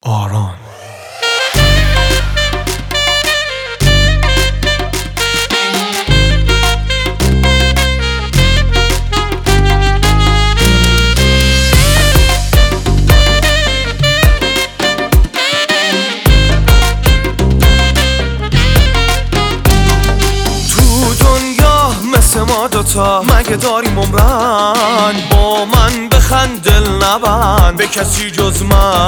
آران. ما دوتا مگه داریم عمرن، با من بخند دل نبند به کسی جز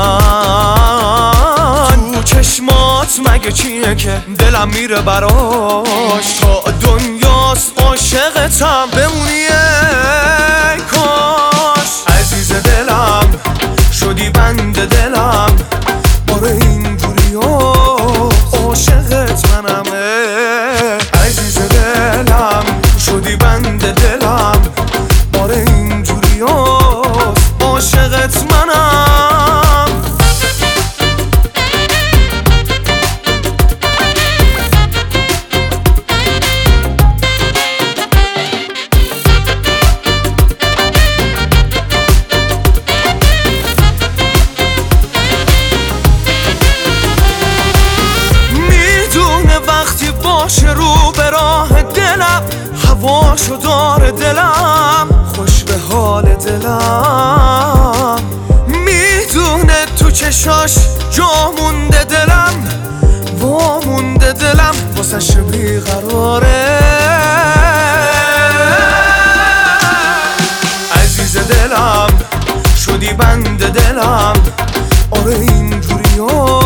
من. تو چشمات مگه چیه که دلم میره براش، تا دنیاست عاشقتم بمونی ای کاش. عزیز دلم شدی بند دلم، آره اینجوری عاشقت منم. عزیز دلم شدی بند دلم، آره اینجوری عاشقت منم. میدونه وقتی باشه رو به راه دلم، هواشو داره دلم، خوش به حال دلم. میدونه تو چشاش جا مونده دلم، وا مونده دلم، واسش بیقراره. عزیز دلم شدی بند دلم، آره اینجوری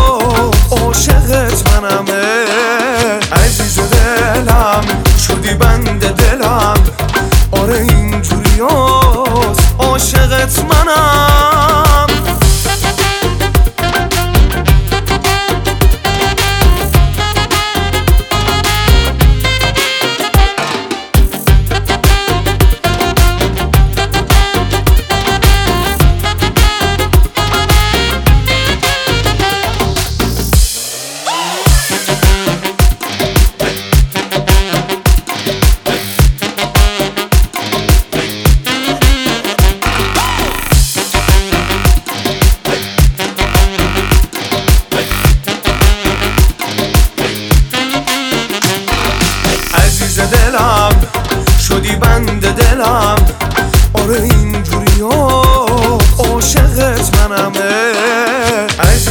عاشقت منم. عزیز دلم شدی بند دلم، آره اینجوری عاشقت منم. عزیز دلم شدی بند دلم، آره اینجوری عاشقت منم.